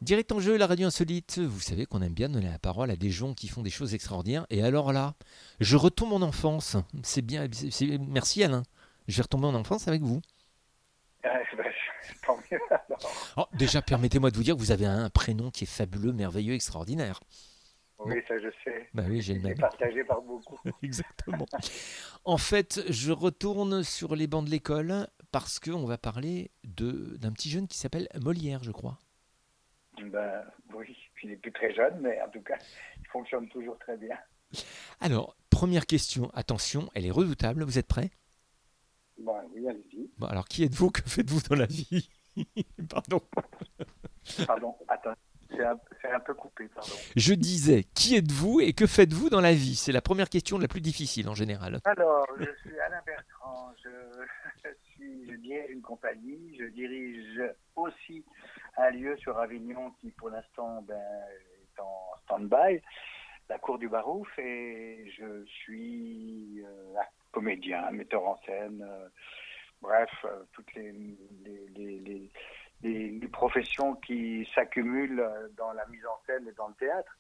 Direct en jeu, la radio insolite. Vous savez qu'on aime bien donner la parole à des gens qui font des choses extraordinaires. Et alors là, je retombe en enfance. C'est bien. Merci Alain. Je vais retomber en enfance avec vous. Ben, tant mieux alors. Oh, déjà, permettez-moi de vous dire que vous avez un prénom qui est fabuleux, merveilleux, extraordinaire. Bon, Oui, ça je sais. bah oui, j'ai le Il est même. partagé par beaucoup. Exactement. En fait, je retourne sur les bancs de l'école parce qu'on va parler d'un petit jeune qui s'appelle Molière, je crois. Ben oui, il n'est plus très jeune, mais en tout cas, il fonctionne toujours très bien. Alors, première question, attention, elle est redoutable, vous êtes prêts? Bon, oui, allez-y. Bon, alors, qui êtes-vous? Que faites-vous dans la vie? Pardon. Pardon, attends, c'est un peu coupé, pardon. Je disais, qui êtes-vous et que faites-vous dans la vie? C'est la première question la plus difficile en général. Alors, je suis Alain Bertrand, je dirige une compagnie, je dirige aussi un lieu sur Avignon qui pour l'instant est en stand-by, la Cour du Barouf, et je suis comédien, metteur en scène, bref, toutes les professions qui s'accumulent dans la mise en scène et dans le théâtre.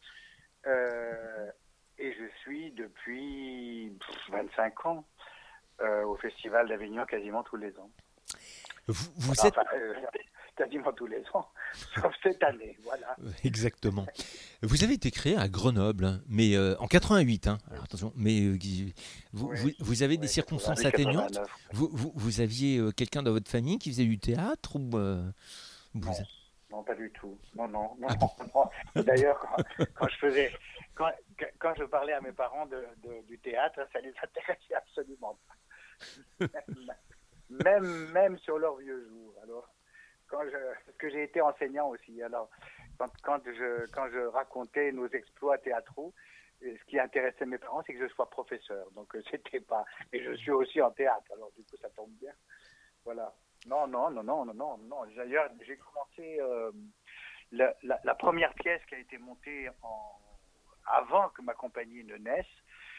Et je suis depuis 25 ans au Festival d'Avignon quasiment tous les ans. Vous êtes... Enfin, quasiment tous les ans, sauf cette année, voilà. Exactement. Vous avez été créé à Grenoble, hein, mais en 88. Hein. Alors attention, mais vous avez des Oui, circonstances 88, atténuantes. 89. Vous aviez quelqu'un dans votre famille qui faisait du théâtre ou vous... Non, non, pas du tout. Non, non, non, Ah bon. non. Et d'ailleurs, quand je parlais à mes parents du théâtre, ça les intéressait absolument pas. Même sur leurs vieux jours. Alors, parce que j'ai été enseignant aussi. Alors, quand je racontais nos exploits théâtraux, ce qui intéressait mes parents, c'est que je sois professeur. Donc, c'était pas. Et je suis aussi en théâtre. Alors, du coup, ça tombe bien. Voilà. Non, non, non, non, non, non, non. D'ailleurs, j'ai commencé la première pièce qui a été montée avant que ma compagnie ne naisse.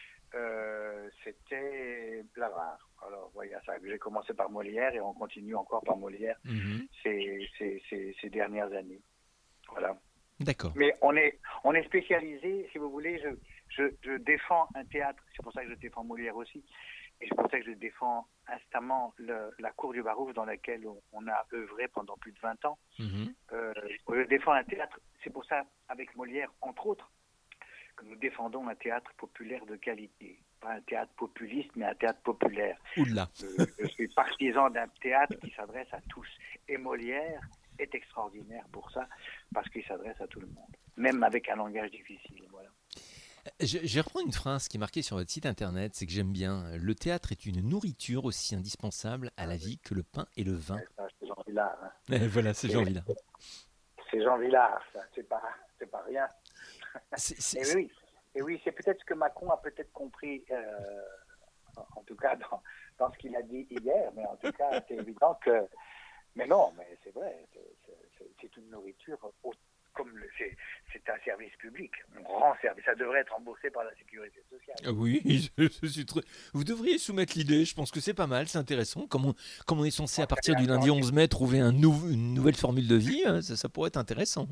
C'était Blavard. Alors, voyez ça. J'ai commencé par Molière et on continue encore par Molière ces dernières années. Voilà. D'accord. Mais on est spécialisé, si vous voulez, je défends un théâtre, c'est pour ça que je défends Molière aussi, et c'est pour ça que je défends instamment la Cour du Barouf dans laquelle on a œuvré pendant plus de 20 ans. Je défends un théâtre, c'est pour ça, avec Molière, entre autres, que nous défendons un théâtre populaire de qualité. Pas un théâtre populiste, mais un théâtre populaire. Oula. Je suis partisan d'un théâtre qui s'adresse à tous. Et Molière est extraordinaire pour ça, parce qu'il s'adresse à tout le monde, même avec un langage difficile. Voilà. Je reprends une phrase qui est marquée sur votre site internet, c'est que j'aime bien. Le théâtre est une nourriture aussi indispensable à la vie que le pain et le vin. Ouais, ça, c'est Jean Villard. Hein. Et voilà, c'est Jean Villard. C'est Jean Villard, ça. C'est pas rien. C'est... Et oui, c'est peut-être ce que Macron a peut-être compris, en tout cas dans ce qu'il a dit hier, mais en tout cas, c'est évident que... Mais non, mais c'est vrai, c'est une nourriture, c'est un service public, un grand service, ça devrait être remboursé par la sécurité sociale. Oui, je suis très... Vous devriez soumettre l'idée, je pense que c'est pas mal, c'est intéressant. Comme on est censé, à partir du lundi 11 mai, trouver une nouvelle formule de vie, ça pourrait être intéressant.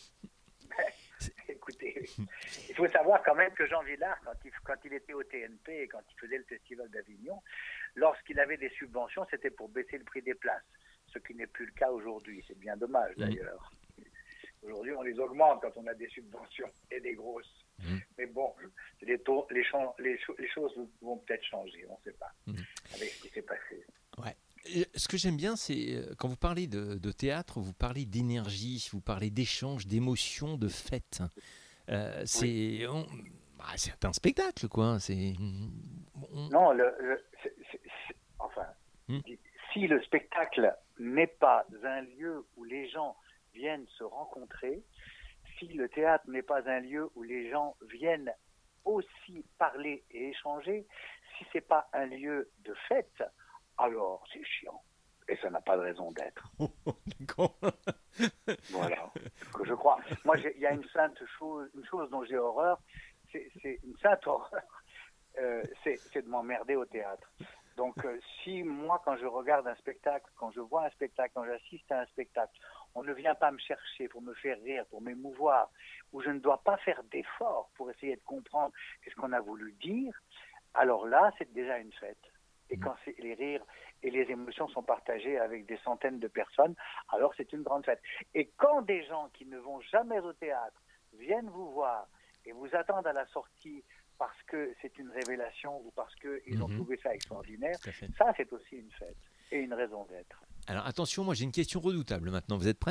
Écoutez, il faut savoir quand même que Jean Villard, quand il était au TNP et quand il faisait le Festival d'Avignon, lorsqu'il avait des subventions, c'était pour baisser le prix des places, ce qui n'est plus le cas aujourd'hui. C'est bien dommage d'ailleurs. Aujourd'hui, on les augmente quand on a des subventions et des grosses. Mais bon, les choses vont peut-être changer, on ne sait pas, avec ce qui s'est passé. Ouais. Ce que j'aime bien, c'est quand vous parlez de théâtre, vous parlez d'énergie, vous parlez d'échange, d'émotion, de fête. C'est un spectacle, quoi. Non, enfin, si le spectacle n'est pas un lieu où les gens viennent se rencontrer, si le théâtre n'est pas un lieu où les gens viennent aussi parler et échanger, si c'est pas un lieu de fête, alors c'est chiant. Et ça n'a pas de raison d'être. D'accord. Voilà, ce que je crois. Moi, il y a une chose dont j'ai horreur, c'est une sainte horreur, c'est de m'emmerder au théâtre. Donc, si moi, quand je regarde un spectacle, quand je vois un spectacle, quand j'assiste à un spectacle, on ne vient pas me chercher pour me faire rire, pour m'émouvoir, où je ne dois pas faire d'efforts pour essayer de comprendre ce qu'on a voulu dire, alors là, c'est déjà une fête. Et quand les rires et les émotions sont partagées avec des centaines de personnes, alors c'est une grande fête. Et quand des gens qui ne vont jamais au théâtre viennent vous voir et vous attendent à la sortie parce que c'est une révélation ou parce qu'ils ont trouvé ça extraordinaire, ça c'est aussi une fête et une raison d'être. Alors attention, moi j'ai une question redoutable maintenant, vous êtes prêts ?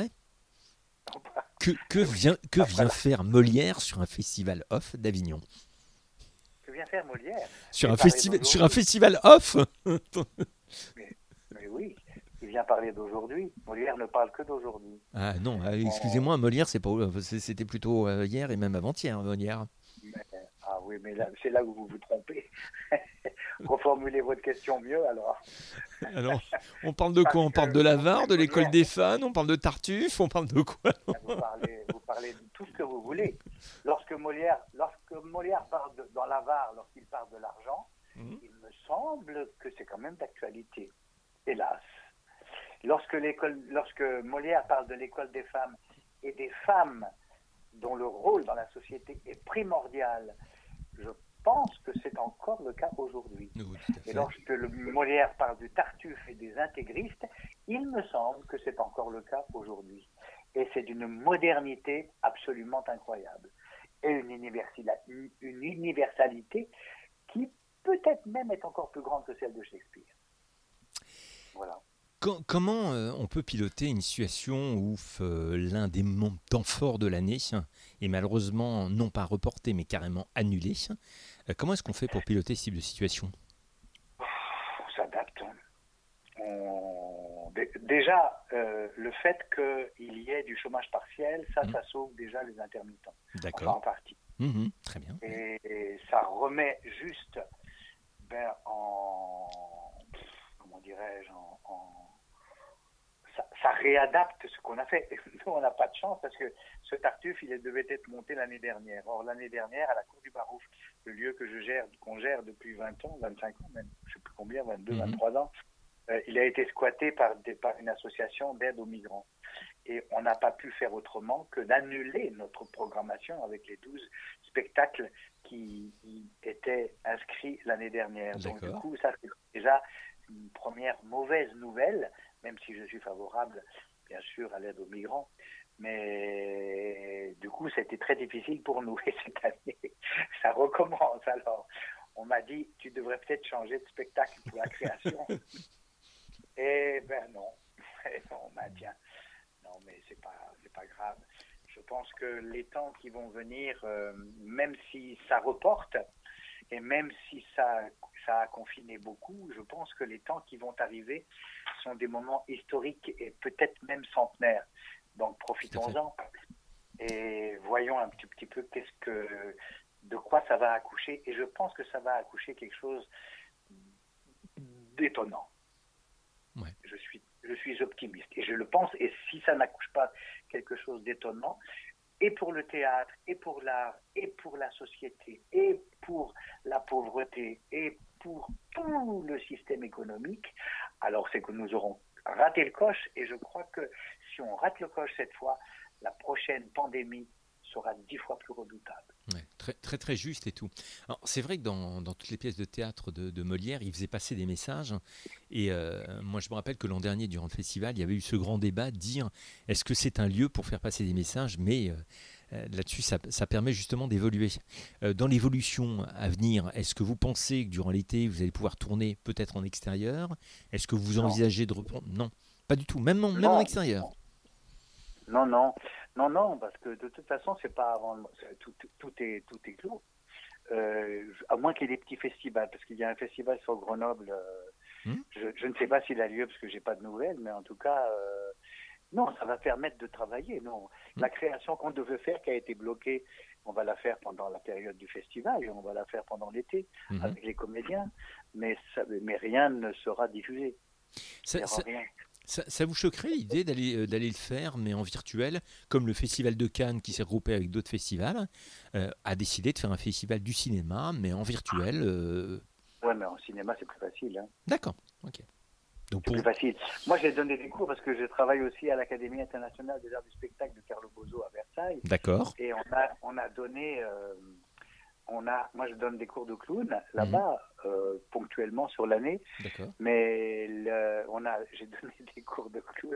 Que vient faire Molière sur un festival off d'Avignon ? Que vient faire Molière ? Sur un festival off ? mais oui, il vient parler d'aujourd'hui. Molière ne parle que d'aujourd'hui. Ah non, excusez-moi, Molière c'était plutôt hier et même avant-hier, Molière. Ah oui, mais là, c'est là où vous vous trompez. Reformulez votre question mieux alors. Alors, on parle de quoi ? On parle de l'Avare, de l'école des fans, on parle de Tartuffe, on parle de quoi ? Vous parlez de tout ce que vous voulez. Lorsque Molière parle dans l'Avare, lorsqu'il parle de l'argent, il me semble que c'est quand même d'actualité, hélas. Lorsque Molière parle de l'école des femmes et des femmes dont le rôle dans la société est primordial, je pense que c'est encore le cas aujourd'hui. Oui, et lorsque Molière parle du Tartuffe et des intégristes, il me semble que c'est encore le cas aujourd'hui. Et c'est d'une modernité absolument incroyable. Et une universalité qui peut-être même est encore plus grande que celle de Shakespeare. Voilà. Comment on peut piloter une situation où l'un des temps forts de l'année est malheureusement non pas reporté mais carrément annulé ? Comment est-ce qu'on fait pour piloter ce type de situation ? On s'adapte. Déjà, le fait qu'il y ait du chômage partiel, ça sauve déjà les intermittents. D'accord. Enfin, en partie. Très bien. Et ça remet juste comment dirais-je, ça réadapte ce qu'on a fait. Nous, on n'a pas de chance parce que ce Tartuffe, il devait être monté l'année dernière. Or, l'année dernière, à la Cour du Barouf, le lieu qu'on gère depuis 20 ans, 25 ans même, je ne sais plus combien, 22, 23 ans, il a été squatté par une association d'aide aux migrants. Et on n'a pas pu faire autrement que d'annuler notre programmation avec les 12 spectacles qui étaient inscrits l'année dernière. D'accord. Donc, du coup, ça, c'est déjà une première mauvaise nouvelle, même si je suis favorable, bien sûr, à l'aide aux migrants. Mais du coup, c'était très difficile pour nous. Et cette année, ça recommence. Alors, on m'a dit, tu devrais peut-être changer de spectacle pour la création. Et non. On m'a dit, non, mais c'est pas grave. Je pense que les temps qui vont venir, même si ça reporte, et même si ça a confiné beaucoup, je pense que les temps qui vont arriver sont des moments historiques et peut-être même centenaires. Donc profitons-en et voyons un petit peu de quoi ça va accoucher. Et je pense que ça va accoucher quelque chose d'étonnant. Ouais. Je suis optimiste et je le pense. Et si ça n'accouche pas quelque chose d'étonnant, et pour le théâtre, et pour l'art, et pour la société, et pour la pauvreté, et pour tout le système économique, alors c'est que nous aurons raté le coche. Et je crois que si on rate le coche cette fois, la prochaine pandémie sera 10 fois plus redoutable. Ouais, très, très, très juste et tout. Alors, c'est vrai que dans toutes les pièces de théâtre de Molière, il faisait passer des messages. Et moi, je me rappelle que l'an dernier, durant le festival, il y avait eu ce grand débat de dire est-ce que c'est un lieu pour faire passer des messages ? Mais là-dessus, ça permet justement d'évoluer. Dans l'évolution à venir, est-ce que vous pensez que durant l'été, vous allez pouvoir tourner peut-être en extérieur ? Est-ce que vous envisagez de reprendre ? Non, pas du tout, même en extérieur. Non, parce que de toute façon, c'est pas avant tout est clos. À moins qu'il y ait des petits festivals, parce qu'il y a un festival sur Grenoble. Je ne sais pas s'il a lieu parce que j'ai pas de nouvelles, mais en tout cas, non, ça va permettre de travailler. Non, la création qu'on devait faire, qui a été bloquée, on va la faire pendant la période du festival, et on va la faire pendant l'été avec les comédiens, mais rien ne sera diffusé. Rien. Ça vous choquerait l'idée d'aller le faire, mais en virtuel, comme le Festival de Cannes qui s'est regroupé avec d'autres festivals, a décidé de faire un festival du cinéma, mais en virtuel Ouais, mais en cinéma, c'est plus facile. Hein. D'accord, ok. Donc C'est plus facile. Moi, j'ai donné des cours parce que je travaille aussi à l'Académie internationale des arts du spectacle de Carlo Bozo à Versailles. D'accord. Et on a donné, moi, je donne des cours de clown là-bas, ponctuellement sur l'année. D'accord. Mais j'ai donné des cours de clown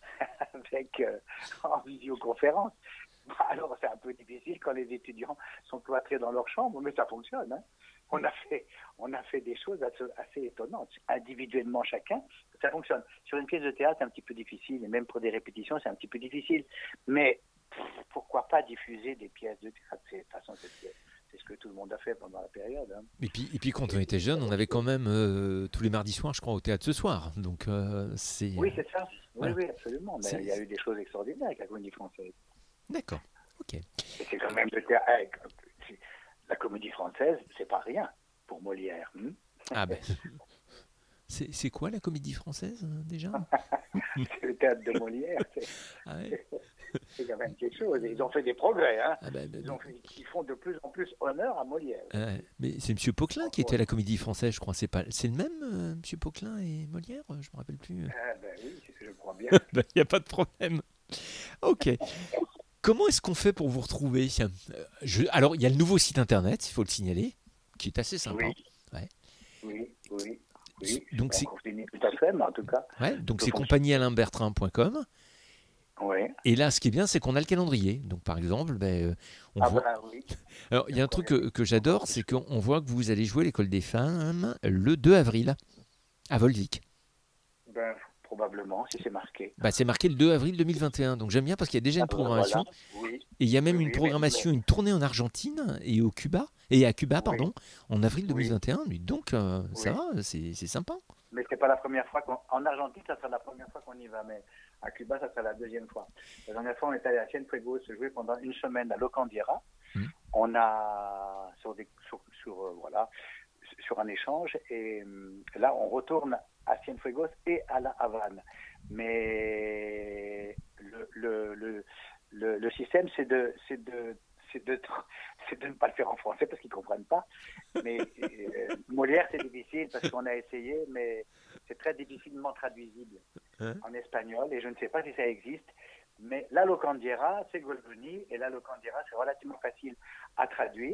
en visioconférence. Alors, c'est un peu difficile quand les étudiants sont cloîtrés dans leur chambre, mais ça fonctionne. Hein. On a fait des choses assez étonnantes. Individuellement, chacun, ça fonctionne. Sur une pièce de théâtre, c'est un petit peu difficile, et même pour des répétitions, c'est un petit peu difficile. Mais pourquoi pas diffuser des pièces de théâtre? De toute façon, c'est ce que tout le monde a fait pendant la période. Hein. Et puis quand on était jeune, on avait quand même tous les mardis soirs, je crois, au théâtre ce soir. Donc c'est. Oui, c'est ça. Oui, voilà. oui, absolument. Mais il y a eu des choses extraordinaires avec la comédie française. D'accord. Ok. Et c'est quand même le théâtre. La comédie française, c'est pas rien pour Molière. Ah ben. C'est quoi la comédie française déjà? C'est le théâtre de Molière. Ah ouais. C'est quand même quelque chose. Ils ont fait des progrès. Hein. Ah ben, Ils font de plus en plus honneur à Molière. mais c'est Monsieur Poquelin qui était à la comédie française, je crois. C'est le même, Monsieur Poquelin et Molière? Je me rappelle plus. Ben oui, je crois bien. Il n'y a pas de problème. Ok. Comment est-ce qu'on fait pour vous retrouver? Alors, il y a le nouveau site internet, il faut le signaler, qui est assez sympa. Oui. Ouais. Oui. Donc, on continue tout à fait, mais en tout cas. Ouais, donc c'est compagniealainbertrin.com. Oui. Et là, ce qui est bien, c'est qu'on a le calendrier. Donc, par exemple, on voit. Oui. Alors, il y a un truc que j'adore, c'est qu'on voit que vous allez jouer l'École des femmes le 2 avril à Volvic. Ben, probablement, si c'est marqué. C'est marqué le 2 avril 2021. Donc, j'aime bien parce qu'il y a déjà une programmation. Voilà. Oui. Et il y a même une programmation, une tournée en Argentine et à Cuba, pardon, en avril 2021. Donc, ça va, c'est sympa. Mais c'est pas la première fois en Argentine, ça sera la première fois qu'on y va, mais à Cuba, ça sera la deuxième fois. La dernière fois, on est allé à Cienfuegos se jouer pendant une semaine à Locandiera. On a sur un échange, et là, on retourne à Cienfuegos et à La Havane. Mais le système, c'est de ne pas le faire en français parce qu'ils ne comprennent pas. Mais Molière, c'est difficile parce qu'on a essayé, mais c'est très difficilement traduisible en espagnol et je ne sais pas si ça existe. Mais la locandiera, c'est Goldoni, et la locandiera, c'est relativement facile à traduire.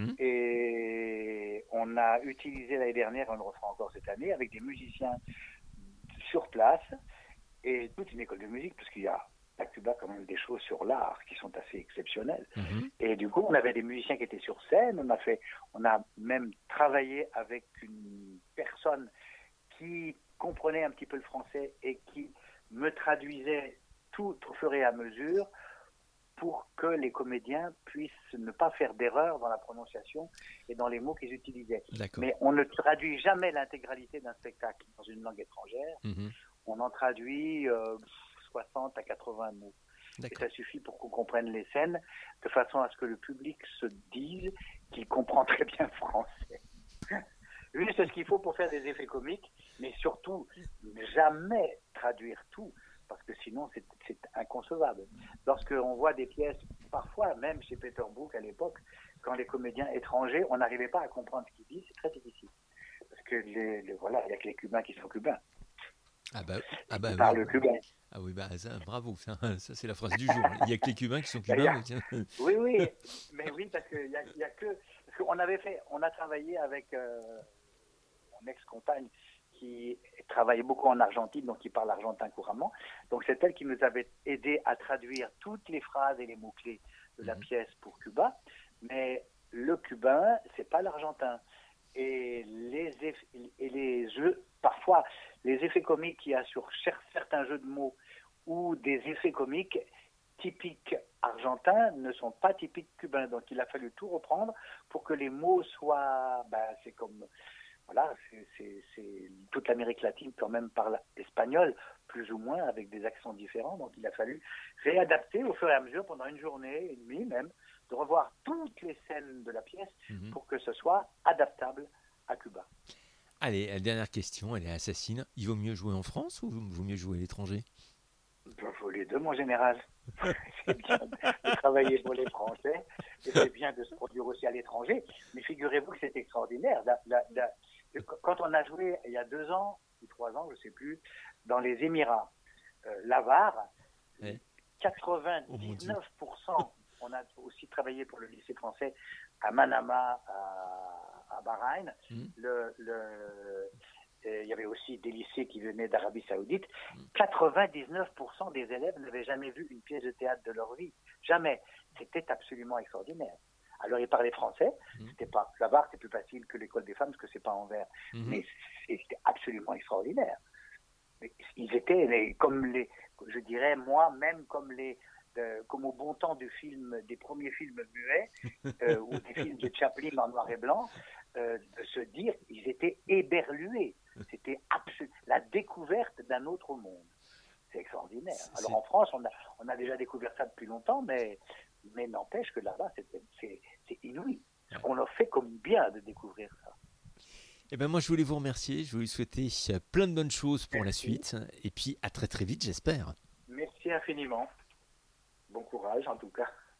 Et on a utilisé l'année dernière, on le refera encore cette année, avec des musiciens sur place et toute une école de musique, parce qu'il y a à Cuba quand même des choses sur l'art qui sont assez exceptionnelles. Et du coup, on avait des musiciens qui étaient sur scène, on a même travaillé avec une personne qui comprenait un petit peu le français et qui me traduisait tout au fur et à mesure pour que les comédiens puissent ne pas faire d'erreur dans la prononciation et dans les mots qu'ils utilisaient. Mais on ne traduit jamais l'intégralité d'un spectacle dans une langue étrangère. On en traduit 60 à 80 mots. Et ça suffit pour qu'on comprenne les scènes, de façon à ce que le public se dise qu'il comprend très bien le français. Juste ce qu'il faut pour faire des effets comiques, mais surtout jamais traduire tout, parce que sinon c'est inconcevable. Lorsqu'on voit des pièces, parfois même chez Peter Brook à l'époque, quand les comédiens étrangers, on n'arrivait pas à comprendre ce qu'ils disent, c'est très difficile. Parce que il n'y a que les Cubains qui sont cubains. Ils parlent cubain. Ah oui, bravo, ça c'est la phrase du jour. Il n'y a que les Cubains qui sont cubains. Oui, mais oui, parce qu'il y a que... Parce on a travaillé avec mon ex-compagne qui travaillait beaucoup en Argentine, donc qui parle argentin couramment. Donc c'est elle qui nous avait aidé à traduire toutes les phrases et les mots-clés de la pièce pour Cuba. Mais le cubain, c'est pas l'argentin. Et les jeux, parfois, les effets comiques qu'il y a sur certains jeux de mots ou des effets comiques typiques argentins ne sont pas typiques cubains. Donc il a fallu tout reprendre pour que les mots soient... c'est comme... Voilà, c'est toute l'Amérique latine quand même parle espagnol, plus ou moins, avec des accents différents. Donc il a fallu réadapter au fur et à mesure, pendant une journée, une nuit même, de revoir toutes les scènes de la pièce pour que ce soit adaptable à Cuba. Allez, la dernière question, elle est assassine. Il vaut mieux jouer en France ou il vaut mieux jouer à l'étranger? Il faut les deux, mon général. C'est bien de travailler pour les Français, et c'est bien de se produire aussi à l'étranger. Mais figurez-vous que c'est extraordinaire. Quand on a joué il y a 2 ans ou 3 ans, je ne sais plus, dans les Émirats. L'Avare, Ouais. 99%, on a aussi travaillé pour le lycée français à Manama, à Bahreïn. Il y avait aussi des lycées qui venaient d'Arabie Saoudite. 99% des élèves n'avaient jamais vu une pièce de théâtre de leur vie. Jamais. C'était absolument extraordinaire. Alors, ils parlaient français. C'était pas, là-bas, c'est plus facile que l'école des femmes parce que c'est pas en vers. Mais c'était absolument extraordinaire. Ils étaient je dirais moi-même comme au bon temps des premiers films muets ou des films de Chaplin en noir et blanc, de se dire ils étaient éberlués. C'était la découverte d'un autre monde. C'est extraordinaire. Alors en France, on a déjà découvert ça depuis longtemps, mais n'empêche que là-bas, c'est inouï. On leur fait comme bien de découvrir ça. Eh ben moi, je voulais vous remercier. Je voulais vous souhaiter plein de bonnes choses pour la suite. Et puis, à très très vite, j'espère. Merci infiniment. Bon courage, en tout cas.